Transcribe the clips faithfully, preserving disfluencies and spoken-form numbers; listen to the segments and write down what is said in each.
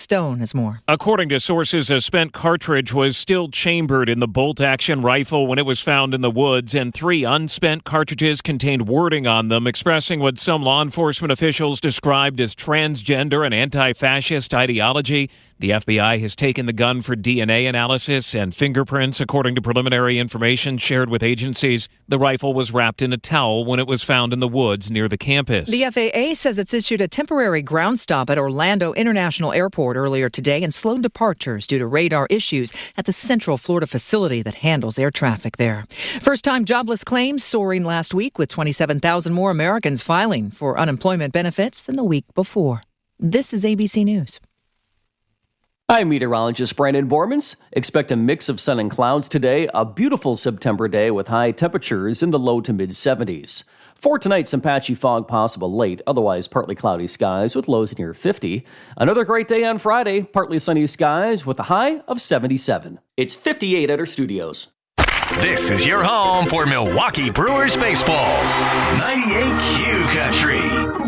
Stone has more. According to sources, a spent cartridge was still chambered in the bolt-action rifle when it was found in the woods, and three unspent cartridges contained wording on them expressing what some law enforcement officials described as transgender and anti-fascist ideology. The F B I has taken the gun for D N A analysis and fingerprints, according to preliminary information shared with agencies. The rifle was wrapped in a towel when it was found in the woods near the campus. The F A A says it's issued a temporary ground stop at Orlando International Airport earlier today and slowed departures due to radar issues at the Central Florida facility that handles air traffic there. First-time jobless claims soaring last week, with twenty-seven thousand more Americans filing for unemployment benefits than the week before. This is A B C News. I'm meteorologist Brandon Bormans. Expect a mix of sun and clouds today, a beautiful September day with high temperatures in the low to mid seventies. For tonight, some patchy fog possible late, otherwise partly cloudy skies with lows near fifty. Another great day on Friday, partly sunny skies with a high of seventy-seven. It's fifty-eight at our studios. This is your home for Milwaukee Brewers baseball. ninety-eight Q Country.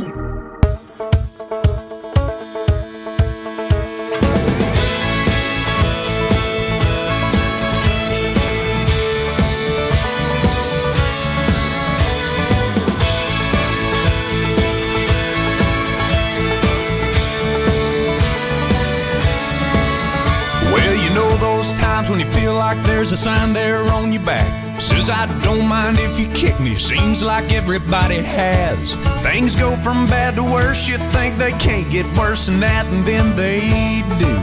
Times when you feel like there's a sign there on your back says I don't mind if you kick me. Seems like everybody has. Things go from bad to worse. You think they can't get worse than that, and then they do.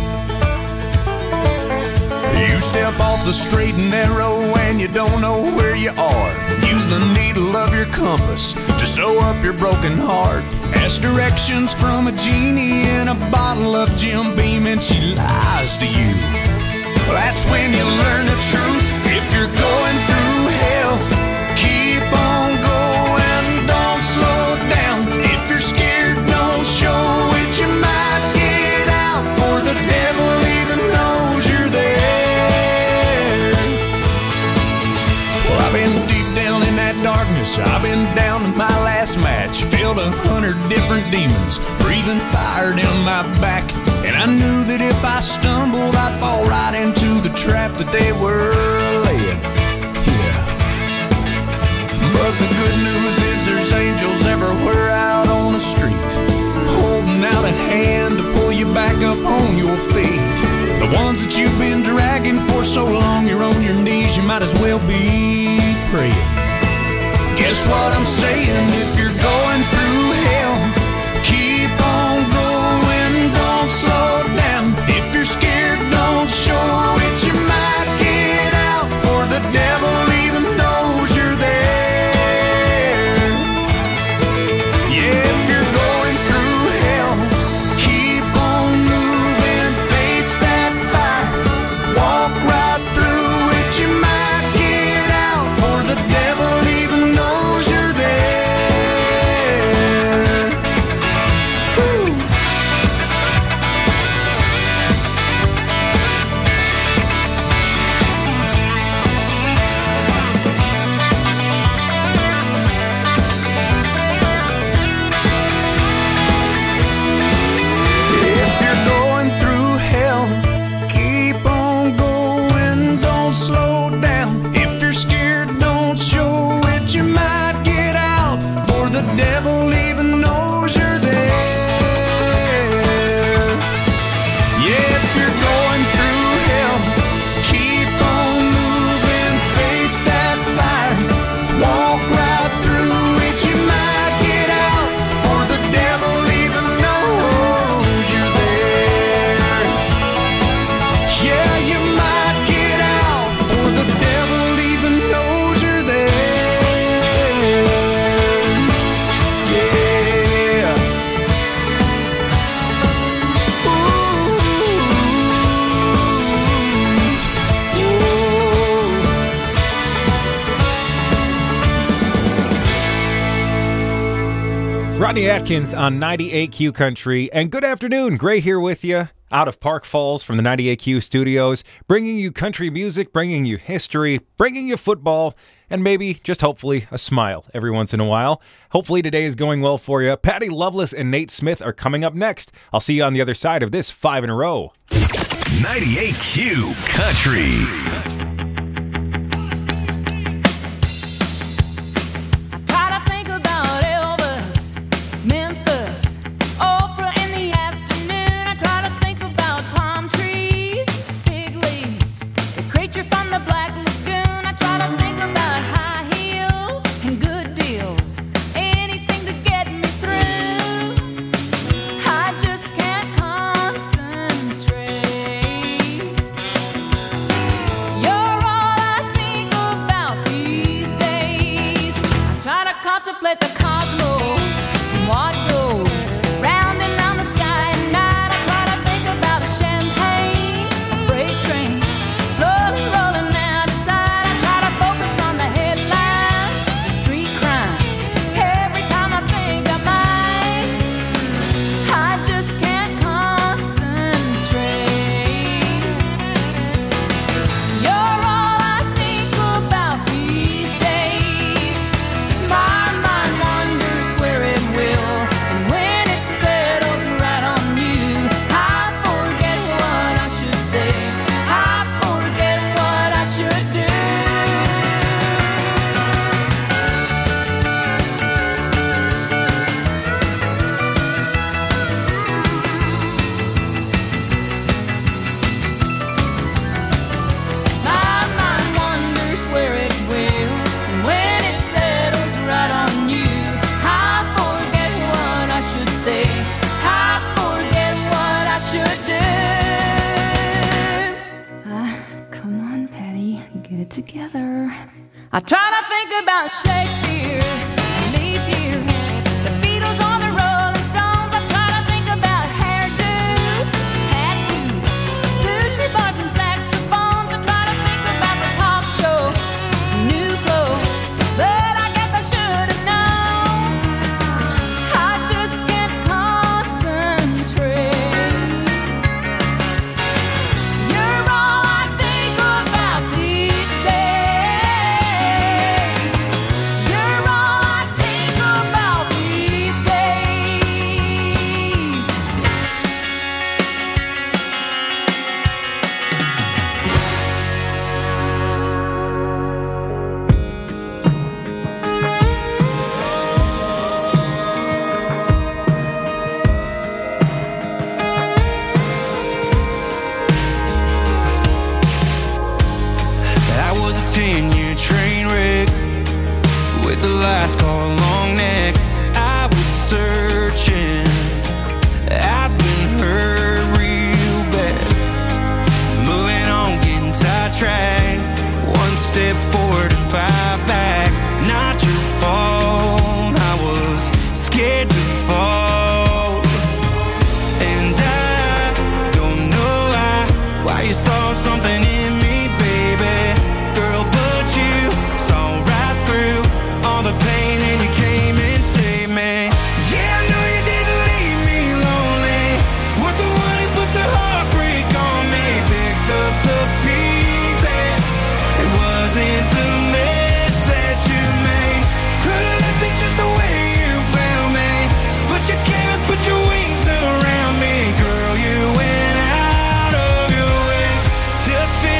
You step off the straight and narrow and you don't know where you are. Use the needle of your compass to sew up your broken heart. Ask directions from a genie in a bottle of Jim Beam and she lies to you. Well, that's when you learn the truth. If you're going through hell, keep on going, don't slow down. If you're scared, don't show it. You might get out, for the devil even knows you're there. Well, I've been deep down in that darkness. I've been down to my last match. Filled a hundred different demons, breathing fire down my back. And I knew that if I stumbled, I'd fall right into the trap that they were laying. Yeah. But the good news is there's angels everywhere out on the street, holding out a hand to pull you back up on your feet. The ones that you've been dragging for so long, you're on your knees, you might as well be praying. Guess what I'm saying? If you're going through hell, keep on going, don't slow down. If you're scared, don't show it. You might get out, for the devil even knows you're there. Yeah, if you're going through hell, keep on moving, face that fire, walk right through it. You might get out, for the devil even knows you're there. Woo. If you're going through hell, keep on going, don't slow down. If you're scared, don't show it. You might get out, for the devil even knows you're there. Yeah, if you're going through hell, keep on moving, face that fire, walk right through it. You might get out, for the devil even knows you're there. Yeah, you might get out, for the devil even knows you're there. Yeah. Rodney Atkins on ninety-eight Q Country. And good afternoon. Gray here with you. out of Park Falls from the ninety-eight Q studios, bringing you country music, bringing you history, bringing you football, and maybe, just hopefully, a smile every once in a while. Hopefully today is going well for you. Patty Loveless and Nate Smith are coming up next. I'll see you on the other side of this five in a row. ninety-eight Q Country. Contemplate the cosmos and what goes round and round the sky at night. I try to think about a champagne, a freight train, slowly rolling out of sight. I try to focus on the headlines, the street crimes. Every time I think I might, I just can't concentrate. You're all I think about these days. My together. I try to think about Shakespeare, leap year, the Beatles or the Rolling Stones. I try to think about hairdos, tattoos, sushi bars and saxophones. I try to think about the talk shows, new clothes, but I guess I should have known. I just can't concentrate. You're all I think about these ten-year train wreck with the last call long neck. I was searching, I've been hurt real bad. Moving on, getting sidetracked. One step forward and five back. Not your fault, I was scared to fall. And I don't know why, why you saw something in me. Put your wings around me, girl, you went out of your way to feel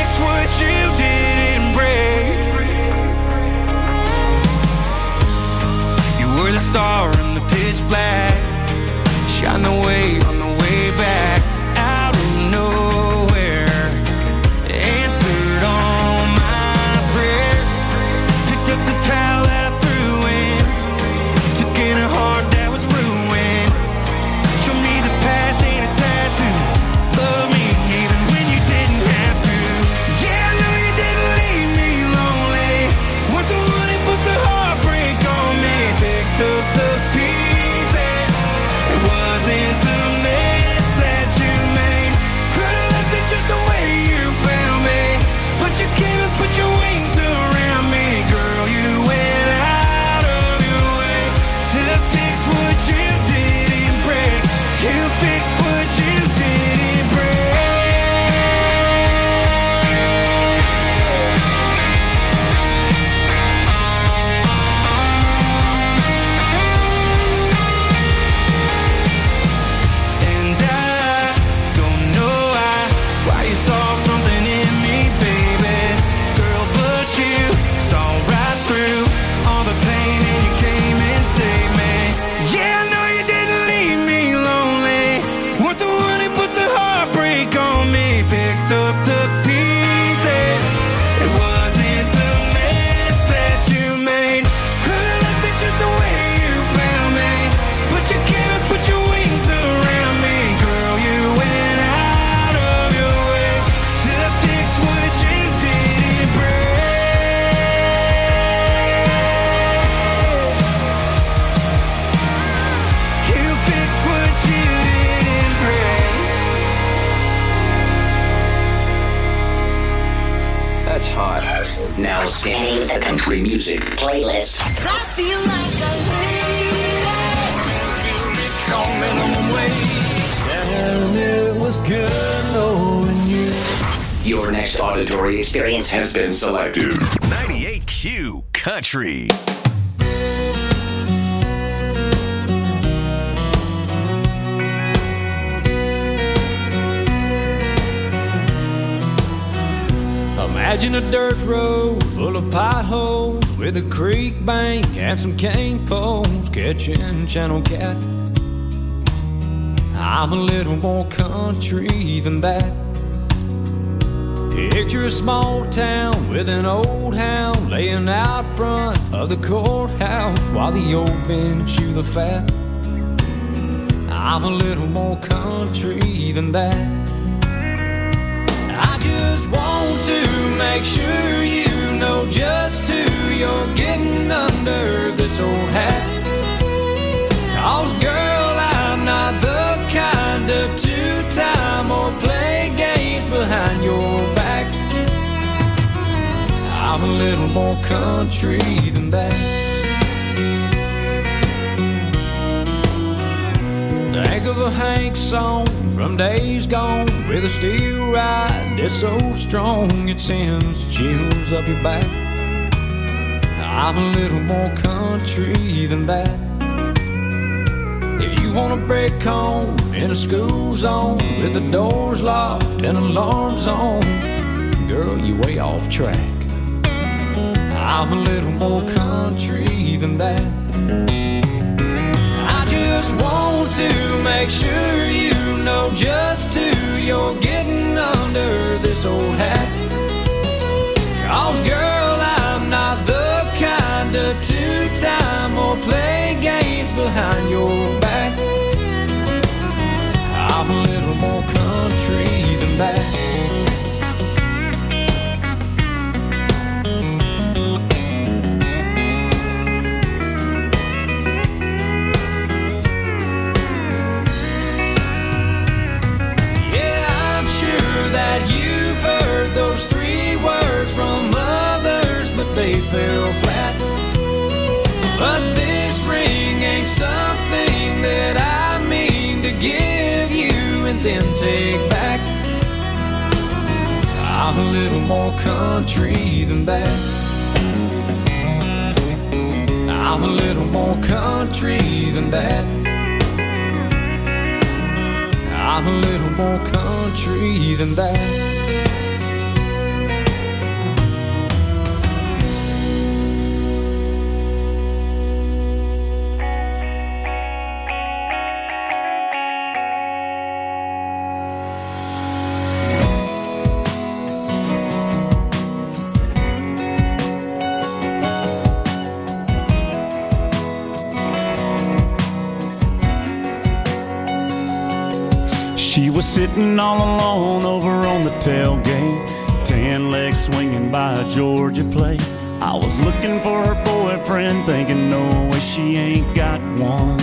That's hot. Now scanning the country music playlist. I feel like a Rich on minimum wage. And it was good knowing you. Your next auditory experience has been selected. ninety-eight Q Country. Imagine a dirt road full of potholes with a creek bank and some cane poles catching channel cat. I'm a little more country than that. Picture a small town with an old hound laying out front of the courthouse while the old men chew the fat. I'm a little more country than that. I just want to make sure you know just who you're getting under this old hat. 'Cause girl, I'm not the kind of two-time or play games behind your back. I'm a little more country than that. Think of a Hank song from days gone with a steel ride that's so strong it sends chills up your back. I'm a little more country than that. If you want a break home in a school zone with the doors locked and alarms on, girl, you way off track. I'm a little more country than that. I just want to make sure you know just who you're getting under this old hat. 'Cause girl, I'm not the kind of two-time or play games behind your back. I'm a little more country than that. You've heard those three words from others, but they fell flat. But this ring ain't something that I mean to give you and then take back. I'm a little more country than that. I'm a little more country than that. I'm a little more country than that. She was sitting all alone over on the tailgate, tan legs swinging by a Georgia plate. I was looking for her boyfriend, thinking no way she ain't got one.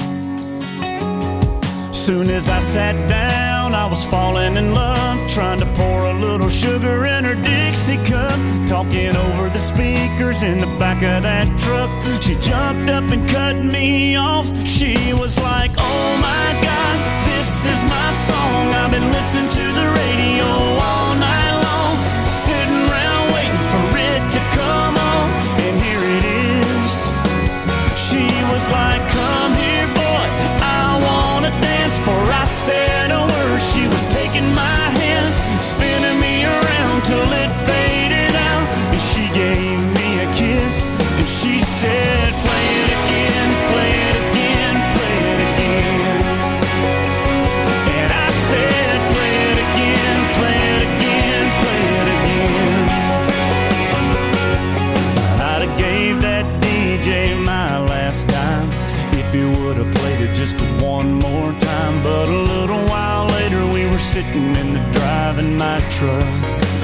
Soon as I sat down, I was falling in love, trying to pour a little sugar in her Dixie cup, talking over the speakers in the back of that truck. She jumped up and cut me off. She was like, oh my God, this is my song. I've been listening to the radio all night long, sitting around waiting for it to come on, and here it is. She was like, come here boy, I wanna dance. Before I said a word, she was taking my hand, spinning me around till it faded out, and she gave me a kiss, and she said, play it again, play it again, play it again. And I said, play it again, play it again, play it again. I'd have gave that D J my last dime if he would have played it just one more time. But a little while later we were sitting in the driving my truck.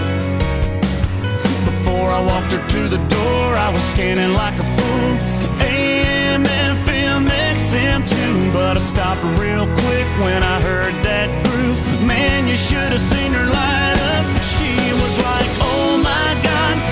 Before I walked her to the door, I was scanning like a fool, A M, F M, X M too. But I stopped real quick when I heard that groove. Man, you should have seen her light up. She was like, oh my God,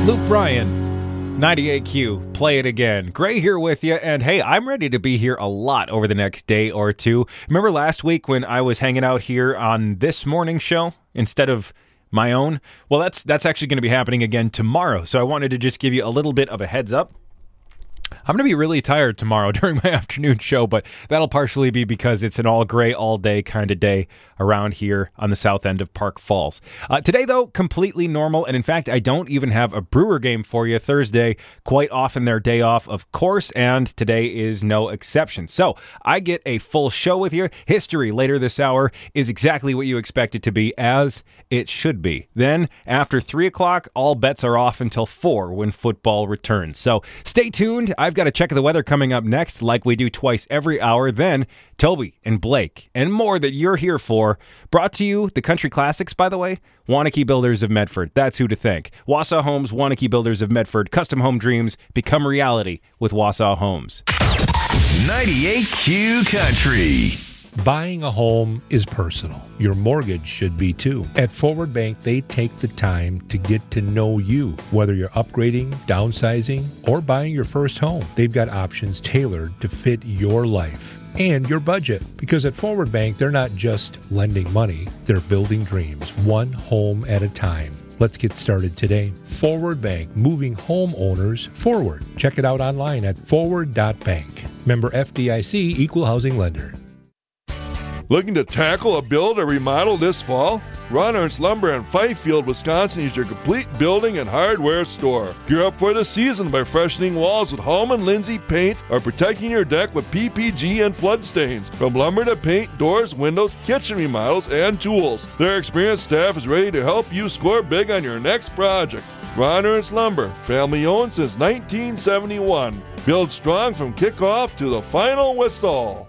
Luke Bryan, ninety-eight Q, play it again. Gray here with you, and hey, I'm ready to be here a lot over the next day or two. Remember last week when I was hanging out here on this morning show instead of my own? Well, that's that's actually going to be happening again tomorrow, so I wanted to just give you a little bit of a heads up. I'm going to be really tired tomorrow during my afternoon show, but that'll partially be because it's an all gray, all day kind of day around here on the south end of Park Falls. Uh, today, though, completely normal. And in fact, I don't even have a Brewer game for you Thursday. Quite often their day off, of course, and today is no exception. So I get a full show with you. History later this hour is exactly what you expect it to be, as it should be. Then after three o'clock, all bets are off until four when football returns. So stay tuned. I've got a check of the weather coming up next, like we do twice every hour. Then Toby and Blake and more that you're here for. Brought to you, the Country Classics, by the way, Waunakee Builders of Medford. That's who to thank. Wausau Homes, Waunakee Builders of Medford. Custom home dreams become reality with Wausau Homes. ninety-eight Q Country. Buying a home is personal. Your mortgage should be too. At Forward Bank, they take the time to get to know you. Whether you're upgrading, downsizing, or buying your first home, they've got options tailored to fit your life and your budget. Because at Forward Bank, they're not just lending money, they're building dreams, one home at a time. Let's get started today. Forward Bank, moving homeowners forward. Check it out online at forward dot bank. Member F D I C, Equal Housing Lender. Looking to tackle a build or remodel this fall? Ron Ernst Lumber in Fifield, Wisconsin is your complete building and hardware store. Gear up for the season by freshening walls with Hallman Lindsay paint or protecting your deck with P P G and flood stains. From lumber to paint, doors, windows, kitchen remodels, and tools, their experienced staff is ready to help you score big on your next project. Ron Ernst Lumber, family owned since nineteen seventy-one. Build strong from kickoff to the final whistle.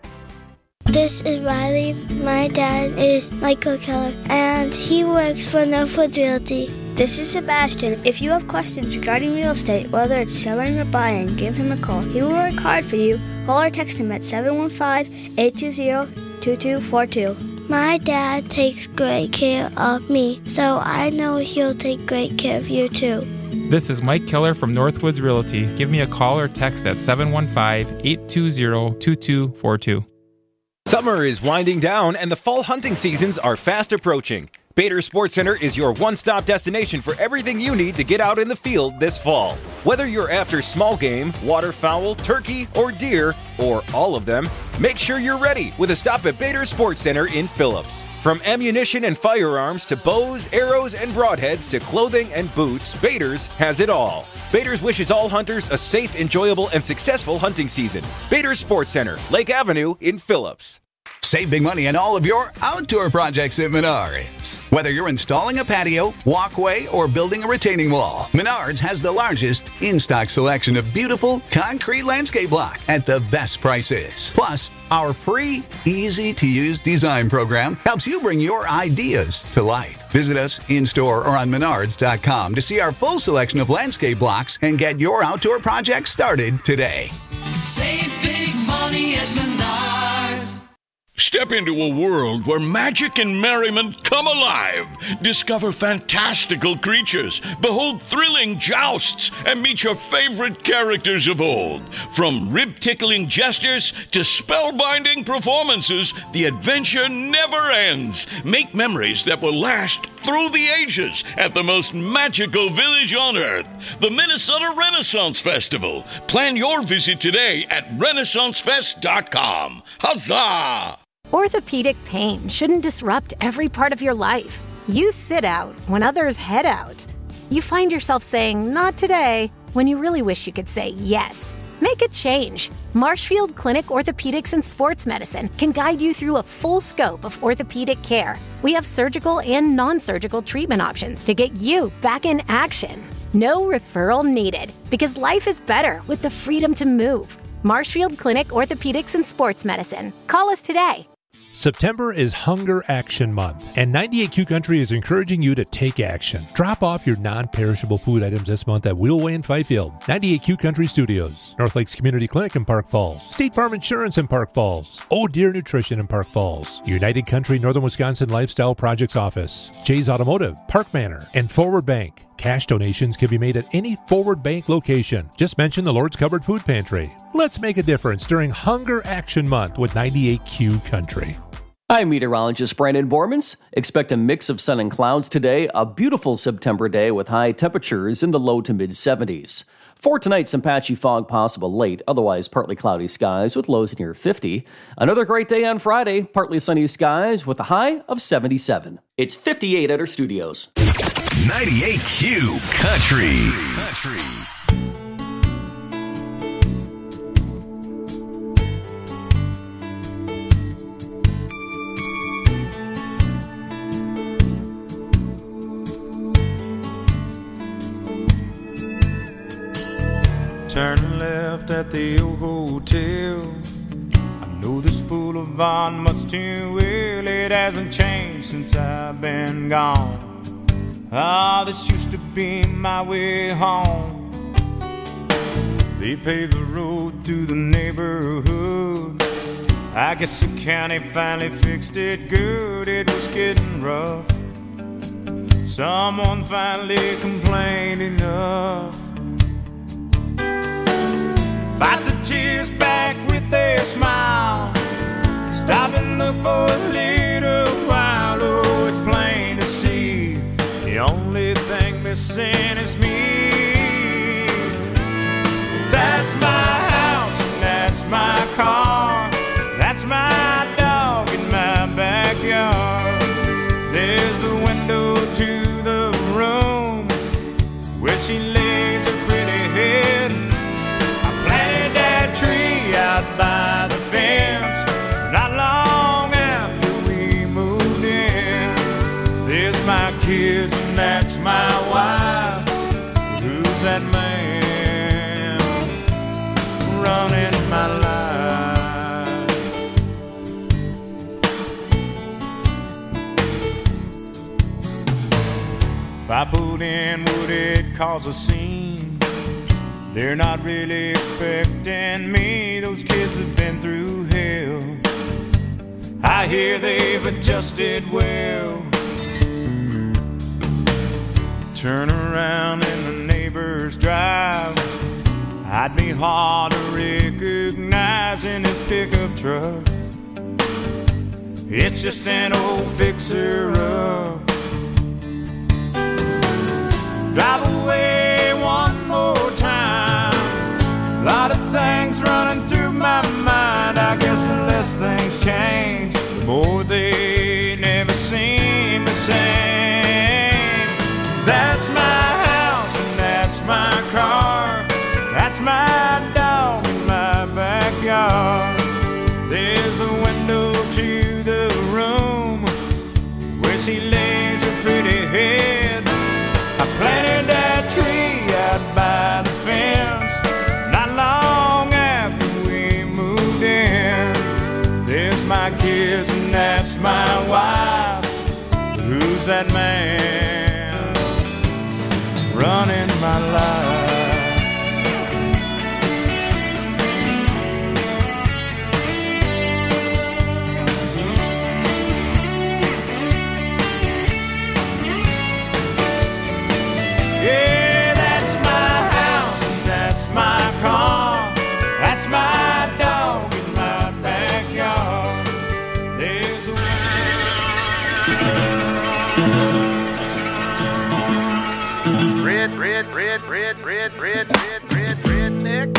This is Riley. My dad is Michael Keller, and he works for Northwood Realty. This is Sebastian. If you have questions regarding real estate, whether it's selling or buying, give him a call. He will work hard for you. Call or text him at seven one five, eight two zero, two two four two. My dad takes great care of me, so I know he'll take great care of you too. This is Mike Keller from Northwoods Realty. Give me a call or text at seven one five, eight two zero, two two four two. Summer is winding down and the fall hunting seasons are fast approaching. Bader Sports Center is your one-stop destination for everything you need to get out in the field this fall. Whether you're after small game, waterfowl, turkey, or deer, or all of them, make sure you're ready with a stop at Bader Sports Center in Phillips. From ammunition and firearms to bows, arrows, and broadheads to clothing and boots, Bader's has it all. Bader's wishes all hunters a safe, enjoyable, and successful hunting season. Bader Sports Center, Lake Avenue in Phillips. Save big money on all of your outdoor projects at Menards. Whether you're installing a patio, walkway, or building a retaining wall, Menards has the largest in-stock selection of beautiful concrete landscape block at the best prices. Plus, our free, easy-to-use design program helps you bring your ideas to life. Visit us in-store or on menards dot com to see our full selection of landscape blocks and get your outdoor project started today. Save big money at Menards. Step into a world where magic and merriment come alive. Discover fantastical creatures, behold thrilling jousts, and meet your favorite characters of old. From rib-tickling gestures to spellbinding performances, the adventure never ends. Make memories that will last through the ages at the most magical village on earth, the Minnesota Renaissance Festival. Plan your visit today at renaissance fest dot com. Huzzah! Orthopedic pain shouldn't disrupt every part of your life. You sit out when others head out. You find yourself saying, not today, when you really wish you could say yes. Make a change. Marshfield Clinic Orthopedics and Sports Medicine can guide you through a full scope of orthopedic care. We have surgical and non-surgical treatment options to get you back in action. No referral needed, because life is better with the freedom to move. Marshfield Clinic Orthopedics and Sports Medicine. Call us today. September is Hunger Action Month, and ninety-eight Q Country is encouraging you to take action. Drop off your non-perishable food items this month at Wheelway in Fifield, ninety-eight Q Country Studios, North Lakes Community Clinic in Park Falls, State Farm Insurance in Park Falls, Oh Deer Nutrition in Park Falls, United Country Northern Wisconsin Lifestyle Projects Office, Jay's Automotive, Park Manor, and Forward Bank. cash donations can be made at any Forward Bank location. Just mention the Lord's Cupboard Food Pantry. Let's make a difference during Hunger Action Month with ninety-eight Q Country. I'm meteorologist Brandon Bormans. Expect a mix of sun and clouds today, a beautiful September day with high temperatures in the low to mid seventies. For tonight, some patchy fog possible late, otherwise partly cloudy skies with lows near fifty. Another great day on Friday, partly sunny skies with a high of seventy-seven. It's fifty-eight at our studios. ninety-eight Q Country. Country. Turn left at the old hotel. I know this boulevard much too well. It hasn't changed since I've been gone. Ah, this used to be my way home. They paved the road to the neighborhood. I guess the county finally fixed it good. It was getting rough. Someone finally complained enough. Fight the tears back with a smile. Stop and look for a little while. Oh, it's plain to see the only thing missing is me. That's my house and that's my car. That's my dog in my backyard. There's the window to the room where she lays her pretty head. Tree out by the fence. Not long after we moved in. There's my kids and that's my wife. Who's that man running my life? If I put in, would it cause a scene? They're not really expecting me. Those kids have been through hell. I hear they've adjusted well. Turn around in the neighbor's drive. I'd be hard to recognize in his pickup truck. It's just an old fixer-up. Drive away one more time. A lot of things running through my mind. I guess the less things change, the more they never seem the same. That's my house and that's my car. That's my dog in my backyard. There's the window to the room where she lays her pretty head. I planted that tree out by the fence. Not long after we moved in. There's my kids and that's my wife. Who's that man running my life? Red, red, red, red, red, red, red, redneck.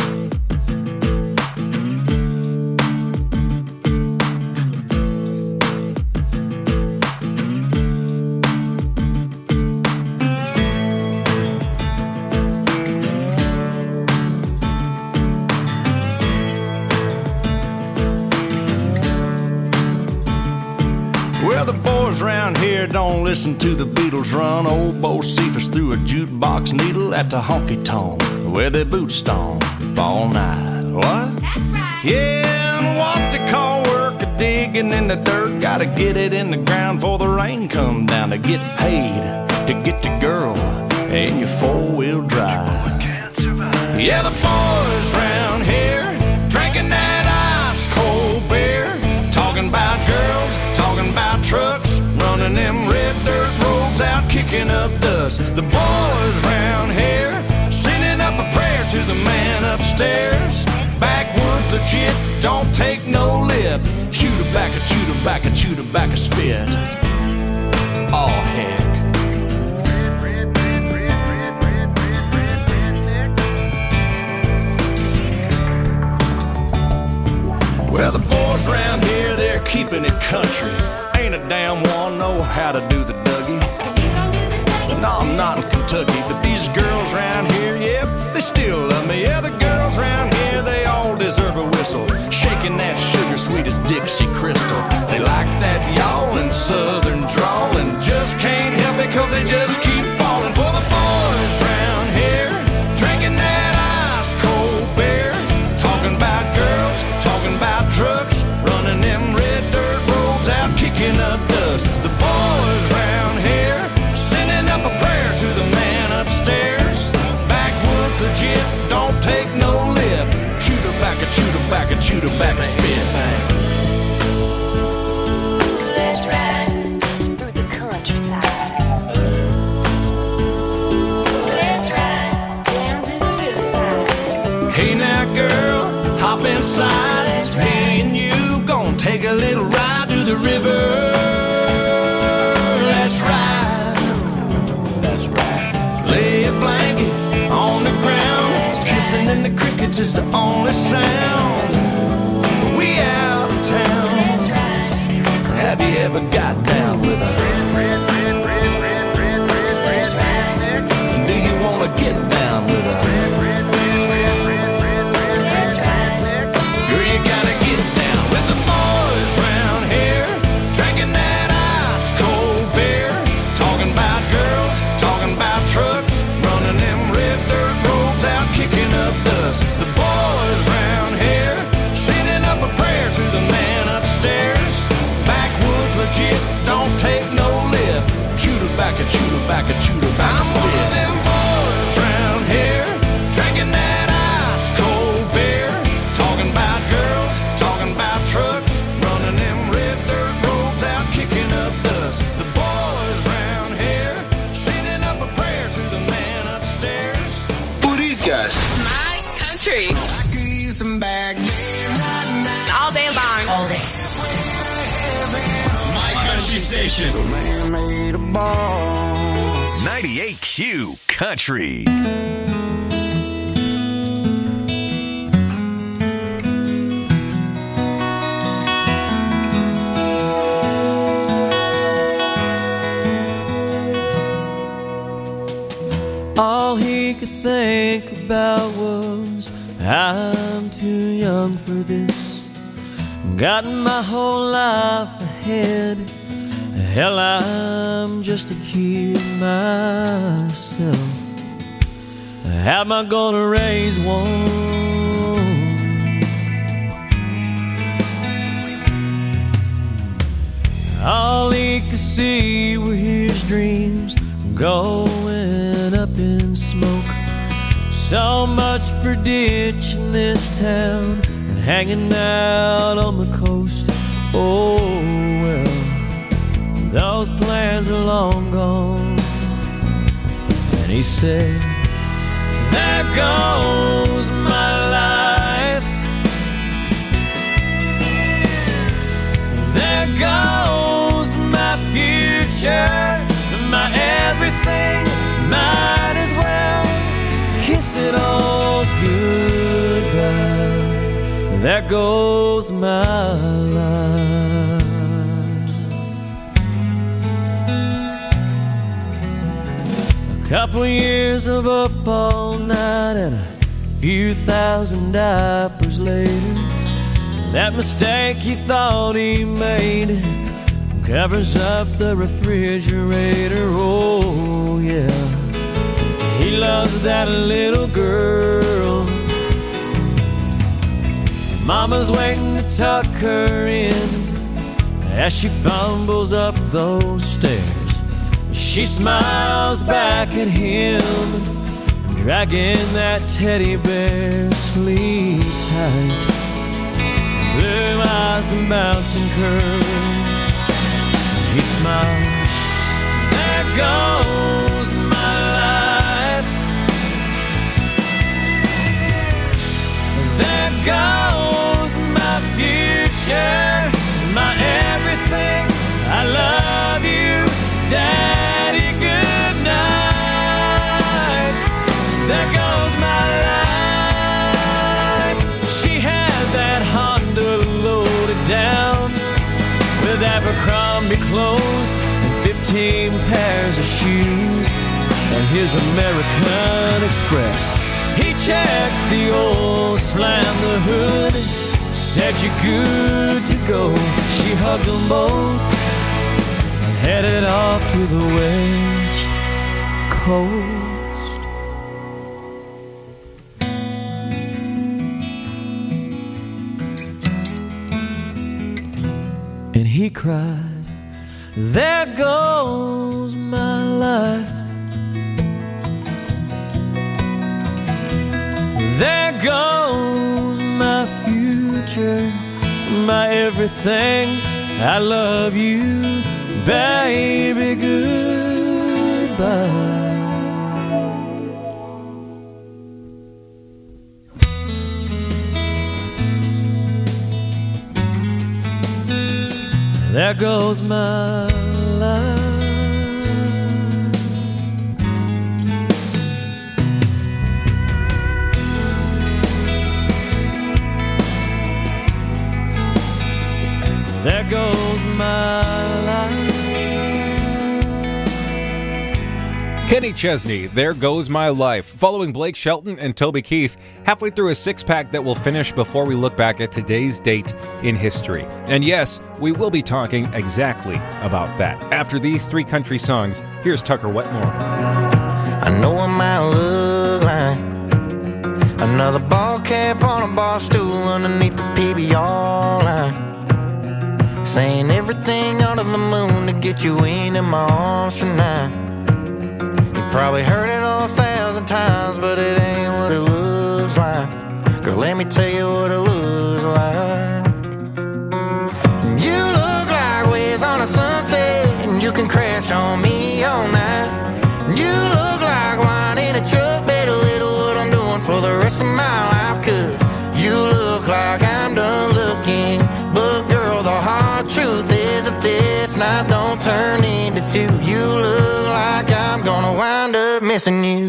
Well, the boys around here don't listen to the Beatles run. Old Bo Cephas threw a jukebox needle at the honky-tonk where they boot stomp all night. What? That's right. Yeah, and what they call work a digging in the dirt. Gotta get it in the ground before the rain come down to get paid, to get the girl in your four-wheel drive. Yeah, the boys around here drinking that ice-cold beer, talking about girls, talking about trucks, running them red dirt roads out, kicking kicking up dust. The boys round here sending up a prayer to the man upstairs. Backwoods legit, don't take no lip. Shoot her back and shoot her back and shoot her back a spit. Oh heck. Well, the boys around here, they're keeping it country. Ain't a damn one know how to do the Dougie. No, I'm not in Kentucky, but these girls around here, yep, they still love me. Yeah, the girls around here, they all deserve a whistle. Shaking that sugar sweet as Dixie Crystal. They like that yawling southern drawl and just can't help it cause they just keep falling for the boys around here. Drinking that ice cold beer. Talking about girls, talking about trucks, running them red dirt roads out, kicking up dust. The boys round here sending up a prayer to the man upstairs. Backwoods legit, don't take no lip. Shoot her back and shoot her back and shoot her back a spit. Let's ride through the countryside. Let's ride down to the riverside. Hey now girl, hop inside. Me and you gon' take a little ride to the river. Let's ride. Let's ride. Lay a blanket on the ground. Kissing in the crickets is the only sound. We out of town. Let's ride. Have you ever got down with a Let's ride. Do you wanna get down with a don't take no lip. Shoot her back and shoot her back and shoot her back. I'm one of them boys round here, drinking that ice cold beer. Talking about girls, talking about trucks, running them red dirt roads out, kicking up dust. The boys round here, sending up a prayer to the man upstairs. Who are these guys? My country. All day long. All day. Country Station. ninety-eight Q Country. All he could think about was, I'm too young for this. Got my whole life ahead. Hell, I'm just a kid myself. How am I gonna raise one? All he could see were his dreams going up in smoke. So much for ditching this town and hanging out on the coast. Oh well, those plans are long gone. And he said, there goes my life. There goes my future, my everything. Might as well kiss it all goodbye. There goes my life. A couple years of up all night and a few thousand diapers later, that mistake he thought he made covers up the refrigerator. Oh yeah, he loves that little girl. Mama's waiting to tuck her in as she fumbles up those stairs. She smiles back at him, dragging that teddy bear sleep tight. Blue eyes and mountain curls. He smiles. There goes my life. There goes my future, my everything. I love you, Daddy, good night. There goes my life. She had that Honda loaded down with Abercrombie clothes and fifteen pairs of shoes and his American Express. He checked the old, slammed the hood, said you're good to go. She hugged them both and headed off to the West Coast. And he cried, there goes my life. There goes my future, my everything. I love you, baby, goodbye. There goes my life. There goes my life. Kenny Chesney, There Goes My Life, following Blake Shelton and Toby Keith, halfway through a six-pack that will finish before we look back at today's date in history. And yes, we will be talking exactly about that. After these three country songs, here's Tucker Wetmore. I know I might look like another ball cap on a bar stool underneath the P B R line, saying everything under the moon to get you into my arms tonight. You probably heard it all a thousand times, but it ain't what it looks like. Girl, let me tell you what it looks like. You look like waves on a sunset, and you can crash on me all night. You look like wine in a truck, better little what I'm doing for the rest of my life. Cause you look like I'm done looking, but girl, the hard truth is if this night don't turn into two, you look like I'm gonna wind up missing you.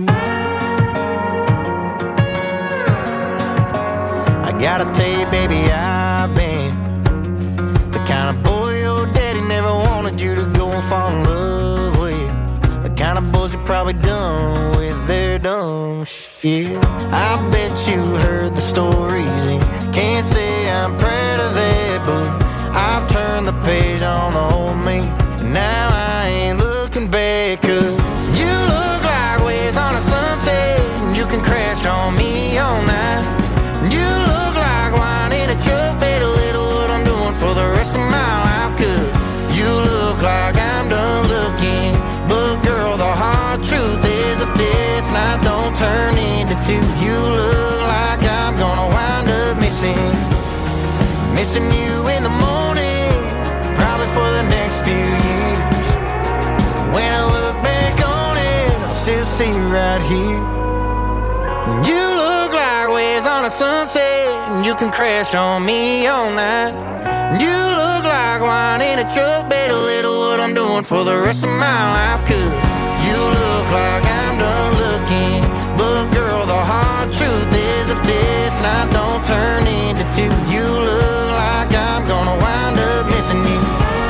I gotta tell you, baby, I've been the kind of boy your daddy never wanted you to go and fall in love with. The kind of boys you probably done with their dumb shit. I bet you heard the stories and can't say I'm proud of that, but I've turned the page on the old me, and now I ain't looking back. Cause you look like waves on a sunset, and you can crash on me all night. You look like wine in a truck, bet a little what I'm doing for the rest of my life. Cause you look like I'm done looking, but girl, the hard truth is if this night don't turn into two, you look like I'm gonna wind up missing Missing you in the morning, probably for the next few years. When I look back on it, I'll still see you right here. You look like waves on a sunset, and you can crash on me all night. You look like wine in a truck, bet a little what I'm doing for the rest of my life. Cause you look like I'm done looking, but girl, the hard truth is if this night don't turn into two, you look like I'm gonna wind up missing you.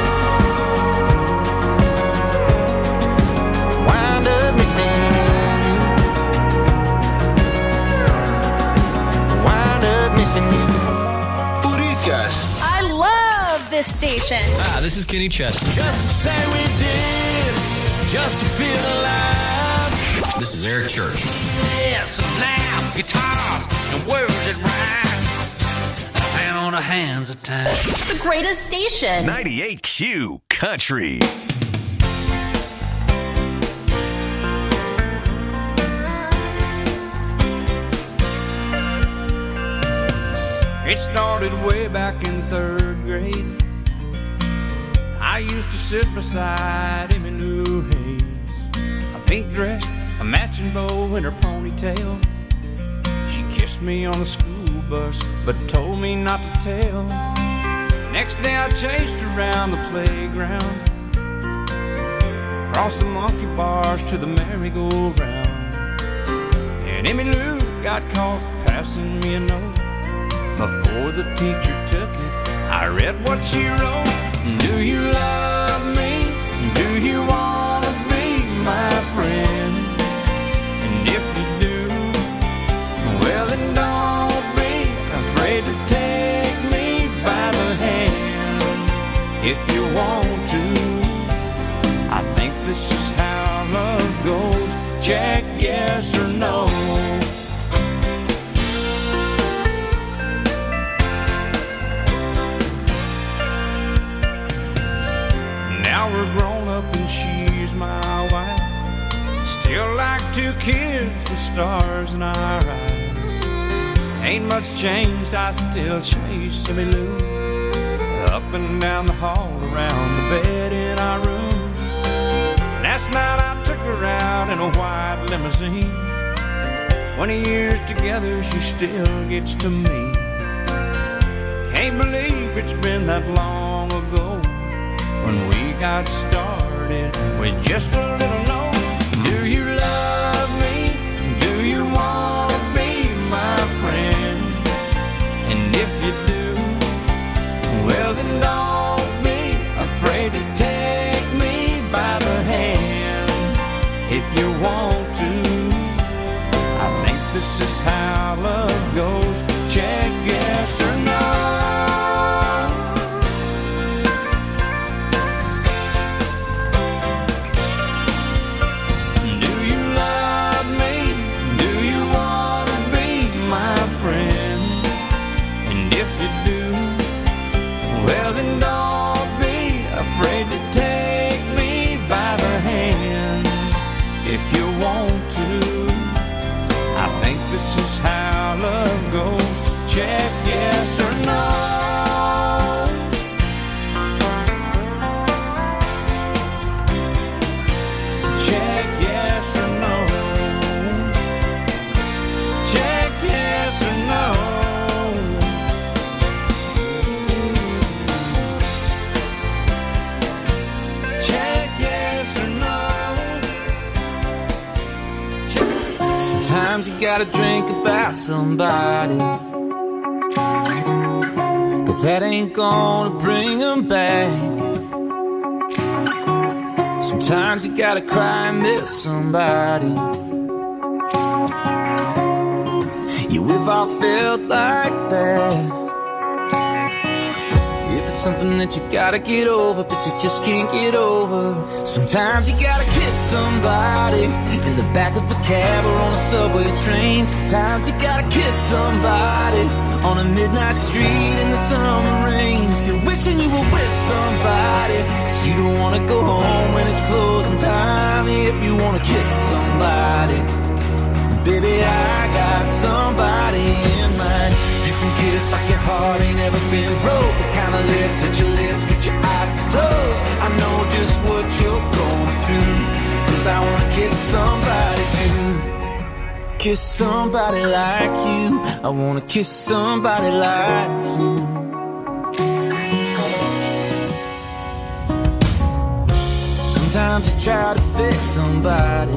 Wind up missing you. Wind up missing you. Who are these guys? I love this station. Ah, this is Kenny Chesney. Just to say we did, just to feel alive. This is Eric Church. Yes, now, guitars and words that rhyme. On the hands of time. The greatest station. ninety-eight Q Country. It started way back in third grade. I used to sit beside Emmylou Hayes. pink dress, a matching bow in her ponytail. She kissed me on the school bus, but told me not to tell. Next day I chased her around the playground, across the monkey bars to the merry-go-round. And Emmy Lou got caught passing me a note. Before the teacher took it, I read what she wrote. Do you love me? Do you want to be my friend? And if you do, well then don't be afraid to take me by the hand. If you want to, I think this is how love goes. Check yes or no. Now we're grown up and she's my wife. Still like two kids with stars in our eyes. Ain't much changed, I still chase Emmy Lou up and down the hall, around the bed in our room. Last night I took her out in a white limousine. Twenty years together, she still gets to me. Can't believe it's been that long ago when we got started with just a little note. Do you love me? Do you want to be my friend? And if you do, well then don't be afraid to take me by the hand. If you want to, I think this is how love goes. Check yes or no. This is how love goes. Check yes or no. Check yes or no. Check yes or no. Check yes or no. Sometimes you gotta drink about somebody, but that ain't gonna bring them back. Sometimes you gotta cry and miss somebody. Yeah, we've all felt like that. If it's something that you gotta get over, but you just can't get over. Sometimes you gotta kiss somebody in the back of a cab or on a subway train. Sometimes you gotta kiss somebody on a midnight street in the summer rain. If you're wishing you were with somebody, cause you don't wanna go home when it's closing time. If you wanna kiss somebody, baby, I got somebody in mind. You can kiss like your heart ain't ever been broke. The kind of lips that your lips get your eyes to close. I know just what you're going through, cause I wanna kiss somebody too. Kiss somebody like you. I wanna kiss somebody like you. Sometimes you try to fix somebody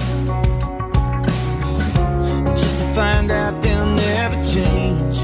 just to find out they'll never change.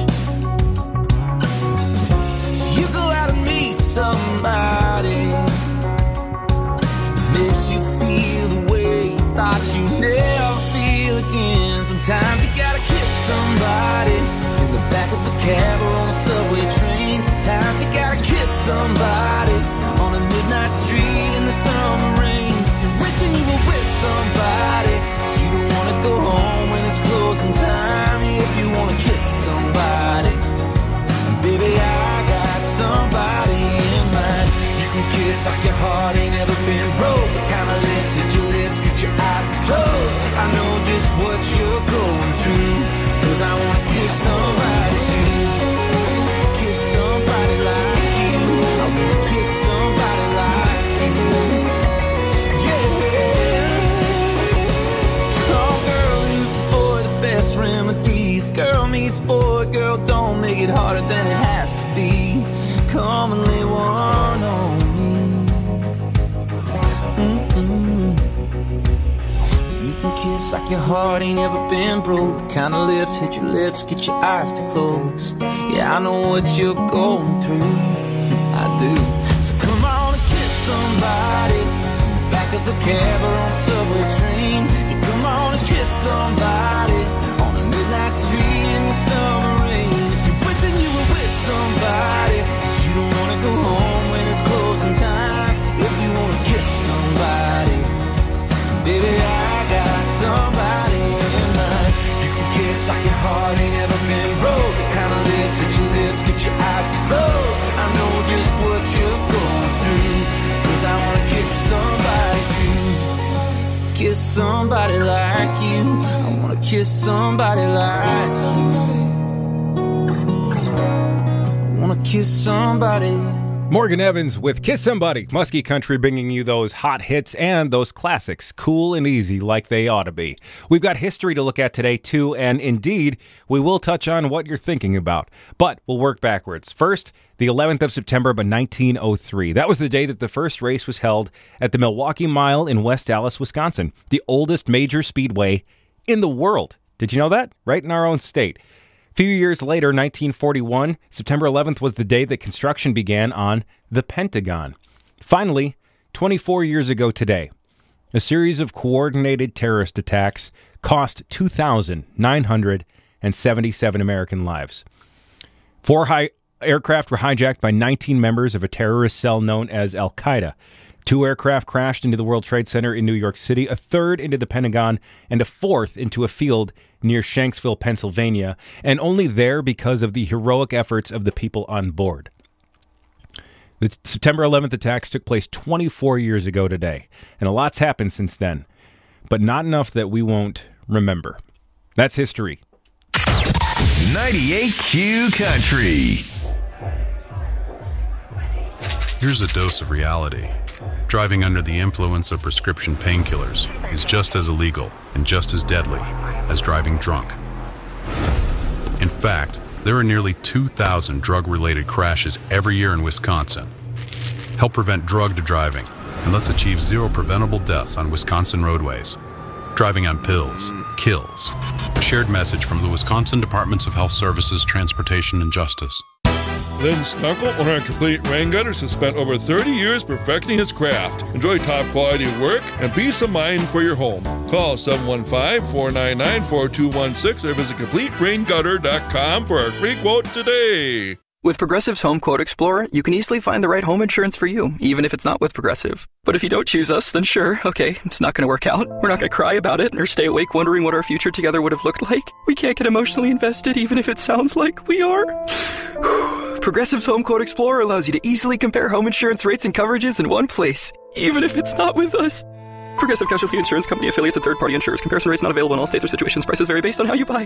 So you go out and meet somebody that makes you feel the way you thought you never feel again. Sometimes you gotta kiss somebody in the back of a cab or on a subway train. Sometimes you gotta kiss somebody on a midnight street in the summer rain. You're wishing you were with somebody, cause you don't wanna go home when it's closing time. If you wanna kiss somebody, baby, I got somebody in mind. You can kiss like your heart ain't ever been broke. The kind of lips that your lips get your eyes to close. I know just what you're going through, cause I wanna kiss somebody too. Kiss somebody like you. I wanna kiss somebody like you. Yeah. needs, boy, girl, don't make it harder than it has to be. Come and lay one on me. Mm-mm. You can kiss like your heart ain't ever been broke. The kind of lips hit your lips, get your eyes to close. Yeah, I know what you're going through. I do. So come on and kiss somebody. Back of the cab or on the subway train. You come on and kiss somebody on a midnight street in the summer rain. If you're wishing you were with somebody, 'cause you don't wanna go home when it's closing time. If you wanna kiss somebody, baby, I got somebody in mind. You can kiss like your heart ain't ever been broke. The kind of lips that your lips get your eyes to close. I know just what you're going through, 'cause I wanna kiss somebody too. Kiss somebody like you. I wanna kiss somebody like you. I wanna kiss somebody. Morgan Evans with Kiss Somebody. Muskie Country bringing you those hot hits and those classics, cool and easy like they ought to be. We've got history to look at today, too, and indeed, we will touch on what you're thinking about. But we'll work backwards. First, the eleventh of September, but nineteen oh three. That was the day that the first race was held at the Milwaukee Mile in West Allis, Wisconsin, the oldest major speedway in the world. Did you know that? Right in our own state. A few years later, nineteen forty-one, September eleventh was the day that construction began on the Pentagon. Finally, twenty-four years ago today, a series of coordinated terrorist attacks cost two thousand nine hundred seventy-seven American lives. Four high aircraft were hijacked by nineteen members of a terrorist cell known as Al-Qaeda. Two aircraft crashed into the World Trade Center in New York City, a third into the Pentagon, and a fourth into a field near Shanksville, Pennsylvania, and only there because of the heroic efforts of the people on board. The September eleventh attacks took place twenty-four years ago today, and a lot's happened since then, but not enough that we won't remember. That's history. ninety-eight Q Country. Here's a dose of reality. Driving under the influence of prescription painkillers is just as illegal and just as deadly as driving drunk. In fact, there are nearly two thousand drug-related crashes every year in Wisconsin. Help prevent drugged driving, and let's achieve zero preventable deaths on Wisconsin roadways. Driving on pills kills. A shared message from the Wisconsin Departments of Health Services, Transportation, and Justice. Lynn Stunkel, owner of Complete Rain Gutters, has spent over thirty years perfecting his craft. Enjoy top quality work and peace of mind for your home. Call seven one five, four nine nine, four two one six or visit complete rain gutter dot com for a free quote today. With Progressive's Home Quote Explorer, you can easily find the right home insurance for you, even if it's not with Progressive. But if you don't choose us, then sure, okay, it's not going to work out. We're not going to cry about it or stay awake wondering what our future together would have looked like. We can't get emotionally invested, even if it sounds like we are. Progressive's Home Quote Explorer allows you to easily compare home insurance rates and coverages in one place, even if it's not with us. Progressive Casualty Insurance Company affiliates and third-party insurers. Comparison rates not available in all states or situations. Prices vary based on how you buy.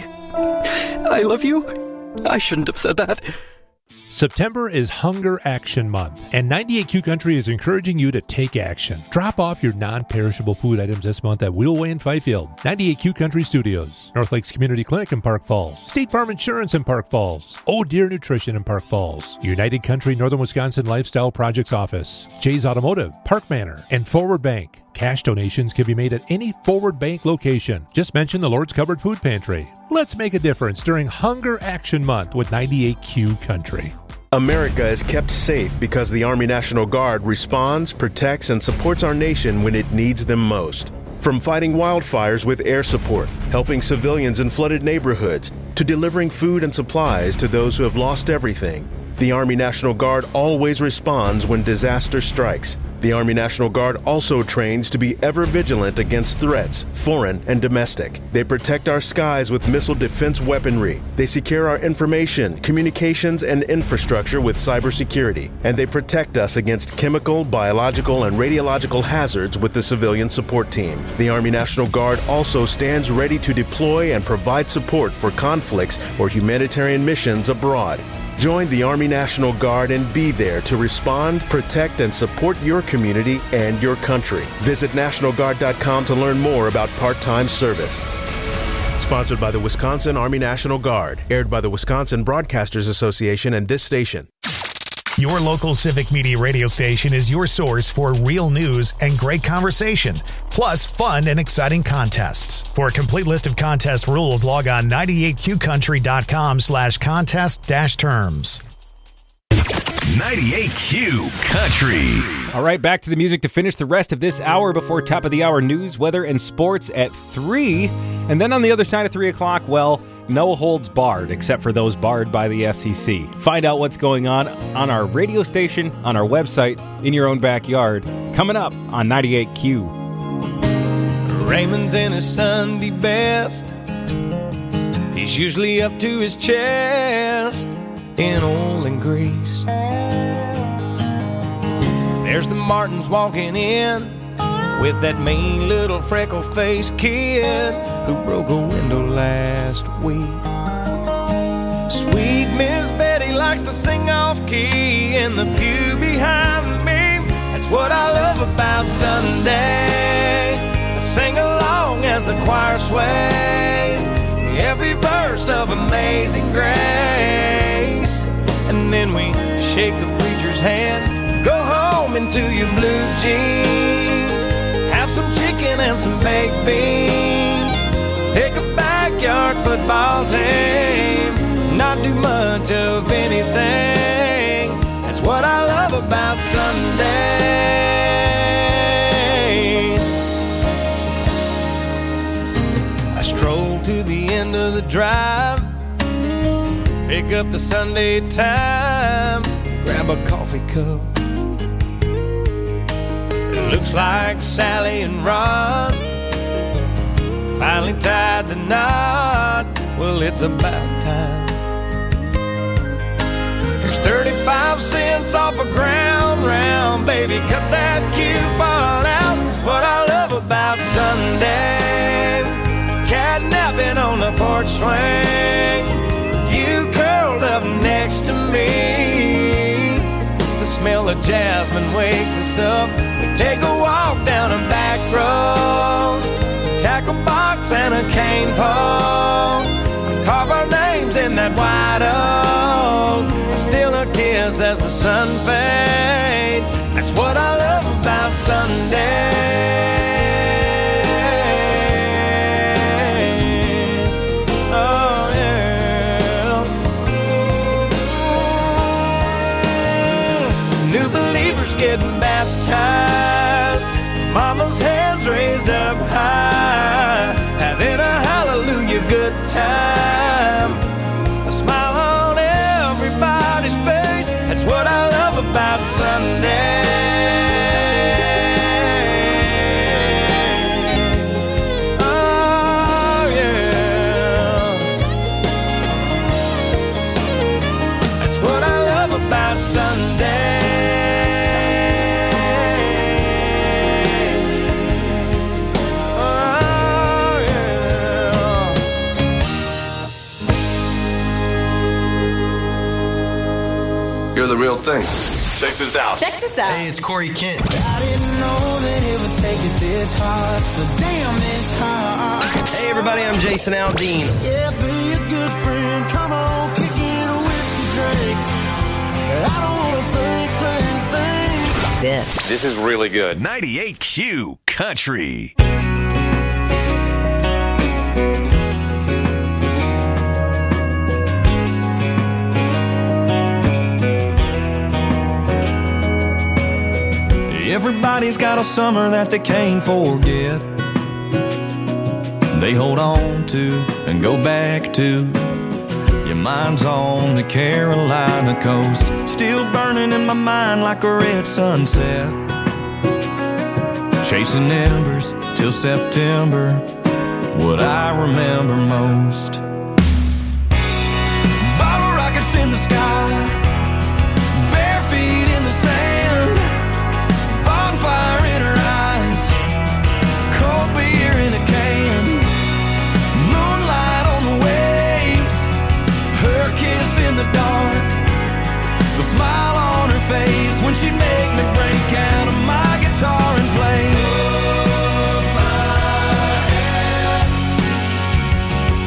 I love you. I shouldn't have said that. September is Hunger Action Month, and ninety-eight Q Country is encouraging you to take action. Drop off your non-perishable food items this month at Wheelway in Fifield, ninety-eight Q Country Studios, North Lakes Community Clinic in Park Falls, State Farm Insurance in Park Falls, Oh Deer Nutrition in Park Falls, United Country Northern Wisconsin Lifestyle Projects Office, Jay's Automotive, Park Manor, and Forward Bank. Cash donations can be made at any Forward Bank location. Just mention the Lord's Cupboard Food Pantry. Let's make a difference during Hunger Action Month with ninety-eight Q Country. America is kept safe because the Army National Guard responds, protects, and supports our nation when it needs them most. From fighting wildfires with air support, helping civilians in flooded neighborhoods, to delivering food and supplies to those who have lost everything, the Army National Guard always responds when disaster strikes. The Army National Guard also trains to be ever vigilant against threats, foreign and domestic. They protect our skies with missile defense weaponry. They secure our information, communications, and infrastructure with cybersecurity. And they protect us against chemical, biological, and radiological hazards with the civilian support team. The Army National Guard also stands ready to deploy and provide support for conflicts or humanitarian missions abroad. Join the Army National Guard and be there to respond, protect, and support your community and your country. Visit National Guard dot com to learn more about part-time service. Sponsored by the Wisconsin Army National Guard. Aired by the Wisconsin Broadcasters Association and this station. Your local Civic Media radio station is your source for real news and great conversation, plus fun and exciting contests. For a complete list of contest rules, log on ninety-eight q country dot com slash contest dash terms. ninety-eight Q Country. All right, back to the music to finish the rest of this hour before top of the hour news, weather, and sports at three. And then on the other side of three o'clock, well, no holds barred, except for those barred by the F C C. Find out what's going on on our radio station, on our website, in your own backyard. Coming up on ninety-eight Q. Raymond's in his Sunday best. He's usually up to his chest in oil and grease. There's the Martins walking in with that mean little freckle-faced kid who broke a window last week. Sweet Miss Betty likes to sing off-key in the pew behind me. That's what I love about Sunday. I sing along as the choir sways every verse of Amazing Grace. And then we shake the preacher's hand, go home into your blue jeans, have some chicken and some baked beans, pick a backyard football team, not do much of anything. That's what I love about Sunday. I stroll to the end of the drive, pick up the Sunday Times, grab a coffee cup. It looks like Sally and Ron finally tied the knot. Well, it's about time. There's thirty-five cents off a ground round. Baby, cut that coupon out. That's what I love about Sunday. Catnapping on the porch swing, you curled up next to me. The smell of jasmine wakes us up. We take a walk down a back road, tackle box and a cane pole, carve our names in that white oak. I steal a kiss as the sun fades. That's what I love about Sunday. Getting baptized, mama's hands raised up high, having a hallelujah good time, a smile on everybody's face. That's what I love about Sunday. Oh yeah, that's what I love about Sunday. The real thing. Check this out. Check this out. Hey, it's Corey Kent. I didn't know that it would take it this hard, but damn, it's hard. Hey, everybody, I'm Jason Aldean. Yeah, be a good friend. Come on, kick in a whiskey drink. I don't want to think, think, think. This. This is really good. ninety-eight Q Country. Everybody's got a summer that they can't forget. They hold on to and go back to. Your mind's on the Carolina coast, still burning in my mind like a red sunset. Chasing embers till September, what I remember most. Bottle rockets in the sky, bare feet in the sand, bonfire in her eyes, cold beer in a can, moonlight on the waves, her kiss in the dark, the smile on her face when she'd make me break out of my guitar and play. Hold my hand,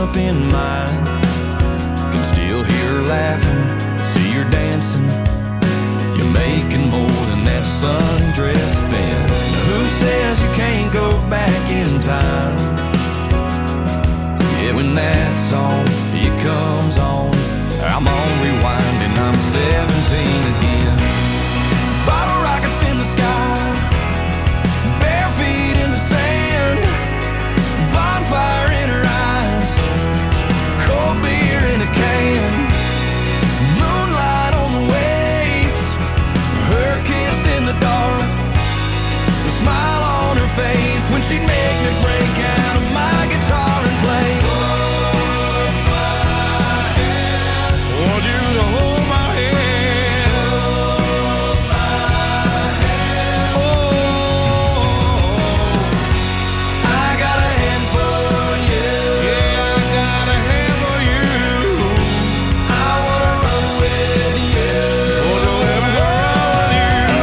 up in mine. Can still hear her laughing, see her dancing. You're making more than that sundress spent. Who says you can't go back in time? Yeah, when that song, it comes on, I'm on rewind and I'm seventeen again. Bottle rockets in the sky, bare feet in the sand, bonfire in her eyes, cold beer in a can, moonlight on the waves, her kiss in the dark, the smile on her face when she'd make me break out of my guitar and play. Hold my hand, want you to hold my hand, hold my hand. Oh, I got a hand for you. Yeah, I got a hand for you. I wanna run with you. Wanna let me run with you.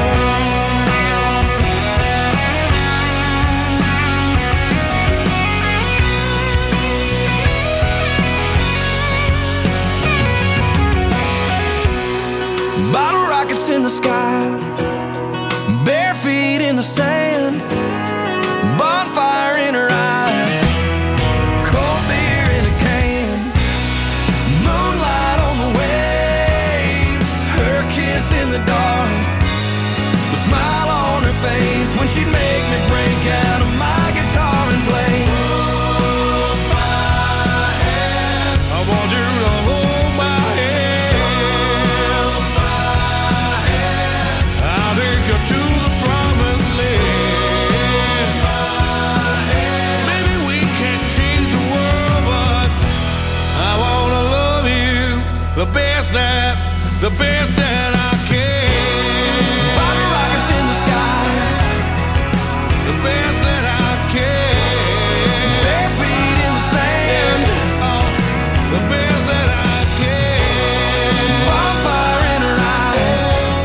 Bottle rockets in the sky, bare feet in the sand, bonfire in her eyes, cold beer in a can, moonlight on the waves, her kiss in the dark, the smile on her face when she'd make me break out of my guitar and play. Hold my hand, I want you to hold my hand, hold my hand. I'll take you to the promised land. Hold my hand. Maybe we can't change the world, but I wanna love you the best that, the best that I can. Bottle rockets in the sky, the best that I can. Bare feet in the sand, oh, the best that I can. Bonfire in her eyes,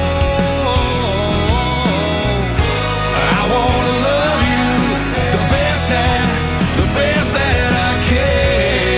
oh, I wanna love you the best that, the best that I can.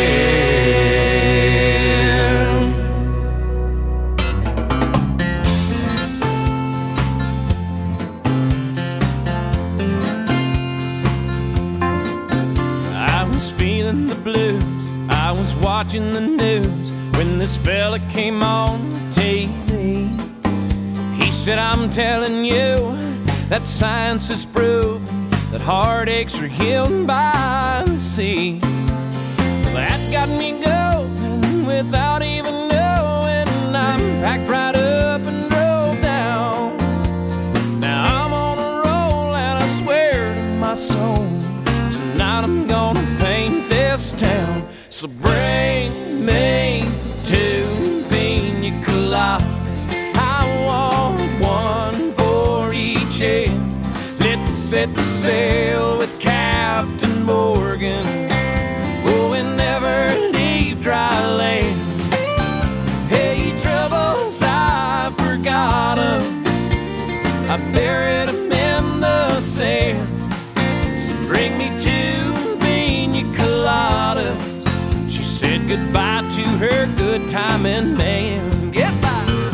I was feeling the blues, I was watching the news when this fella came on T V. He said, I'm telling you that science has proved that heartaches are healed by the sea. Well, that got me going without even knowing. I'm packed right up and drove down. Now I'm on a roll and I swear to my soul, tonight I'm gonna paint this town. So bring me two pina coladas, I want one for each end. Let's set the sail with Captain Morgan, oh, and never leave dry land. Hey, troubles, I forgot 'em, I buried 'em in the sand. So bring me two pina coladas. She said goodbye to her good timing man. Goodbye.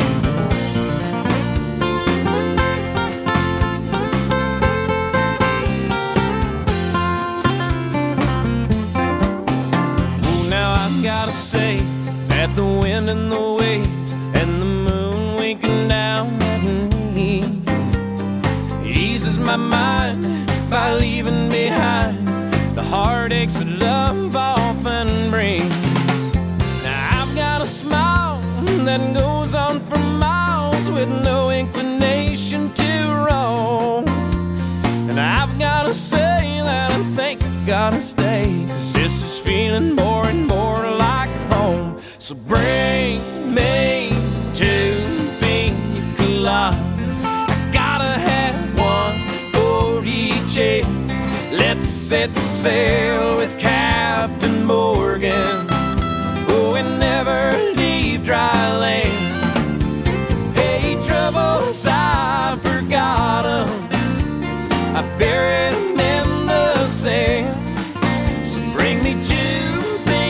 Oh, now I've gotta say that the wind and the waves and the moon winking down at me eases my mind by leaving behind the heartaches that love often brings. Now I've got a smile that goes on for miles with no inclination to roam. And I've got to say that I think I gotta stay, 'cause this is feeling more and more like home. So bring me two pina coladas, I gotta have one for each end. Let's set sail with Captain Morgan, oh, and never leave dry land. Hey, troubles, I forgot 'em, I buried 'em in the sand. So bring me two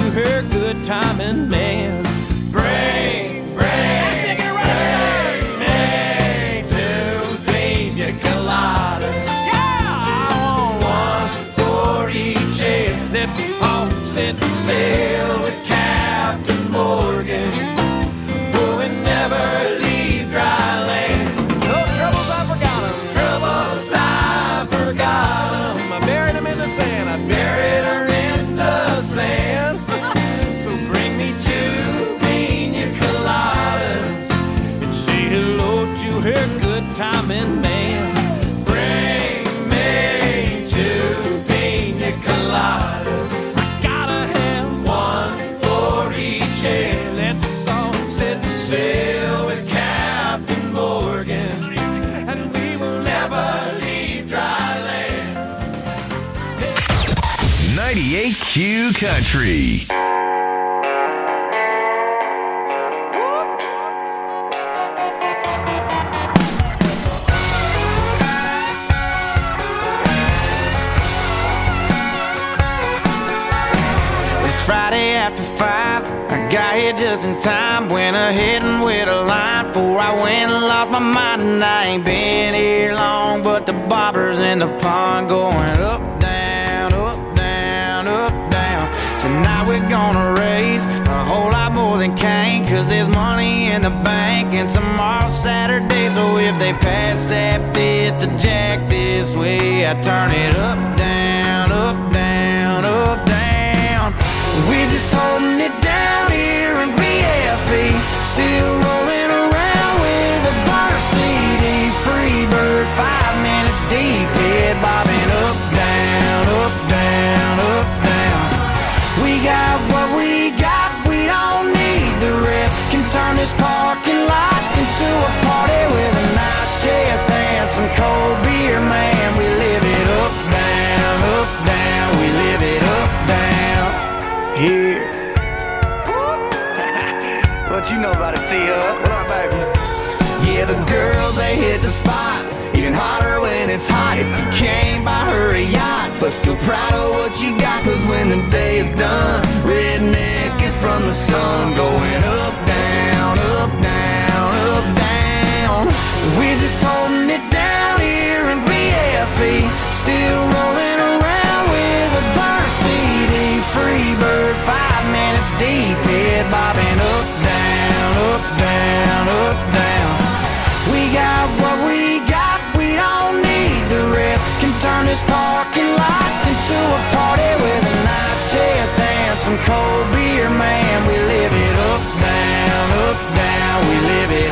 her good timing, man. Bring, bring, bring me two pina coladas. Yeah, I want one for each head. That's all set sail with Captain Morgan. Will we never leave dry land? No troubles, I forgot them. Troubles, I forgot them. I buried them in the sand. I buried her in the sand. So bring me two pina coladas and say hello to her good timing man. Bring me two pina coladas. I gotta have one for each head. Let's all set sail with Captain Morgan, and we will never leave dry land. ninety-eight Q Country. It's Friday after five. I got here just in time. Went ahead and with a line before I went and lost my mind. And I ain't been here long, but the bobbers in the pond going up, down, up, down, up, down. Tonight we're gonna raise a whole lot more than Cain, cause there's money in the bank and tomorrow's Saturday. So if they pass that fifth of Jack this way, I turn it up, down, up, down, up, down. We're just holding it down here in B F E, still rolling around with a burner C D. Free bird, five minutes deep, head bobbing up, down, up, down, up, down. We got what we got, we don't need the rest. Can turn this parking lot into a party with a nice chest and some cold beer, man. We live it up, down, up, down. We live it up, down here. What you know about it, T-Hub? What up, baby? Yeah, the girls, they hit the spot. Even hotter when it's hot. If you came by her a yacht, but still proud of what you got. Cause when the day is done, redneck is from the sun. Going up, down, up, down, up, down. We're just holding it down here in B F E, still rolling around with a burner C D. Free bird, five minutes deep, head bobbing up, down, up, down, up, down. We got what we got, we don't need the rest. Can turn this parking lot into a party with a nice chest and some cold beer, man. We live it up, down, up, down. We live it